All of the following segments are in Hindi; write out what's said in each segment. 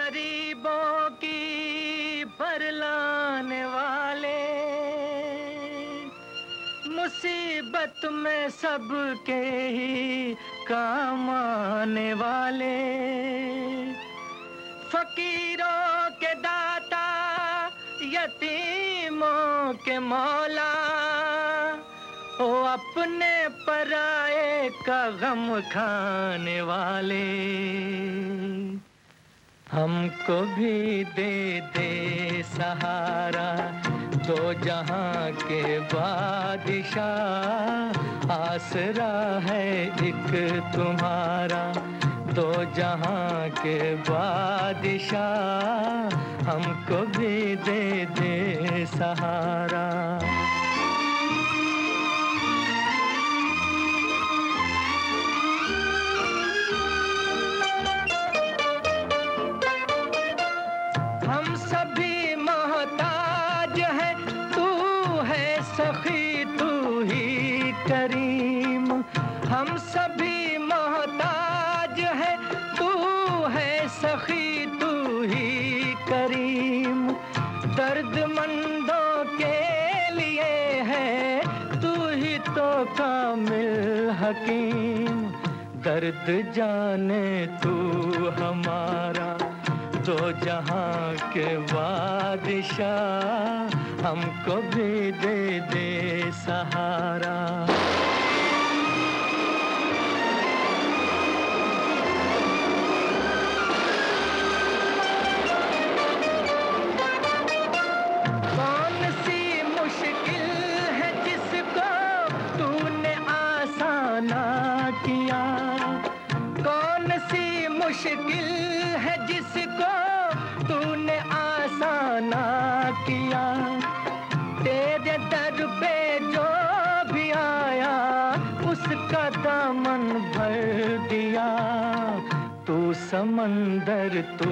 गरीबों की बरलाने वाले, मुसीबत में सबके ही काम आने वाले, फकीरों के दाता, यतीमों के मौला, ओ अपने पराए का गम खाने वाले। हमको भी दे दे सहारा, दो जहां के बादशाह, आसरा है एक तुम्हारा, दो जहां के बादशाह, हमको भी दे दे सहारा। हम सभी मोहताज हैं, तू है सखी तू ही करीम। हम सभी मोहताज हैं, तू है सखी तू ही करीम। दर्दमंदों के लिए है तू ही तो कामिल हकीम। दर्द जाने तू हमारा, दो जहां के बादशाह, हमको भी दे दे सहारा। कौन सी मुश्किल है जिसको तूने आसाना किया, कौन सी मुश्किल है जिसको तूने आसाना किया। तेरे दर पे जो भी आया उसका दामन भर दिया। तू समंदर तू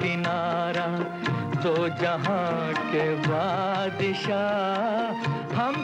किनारा, दो जहां के बादशाह, हम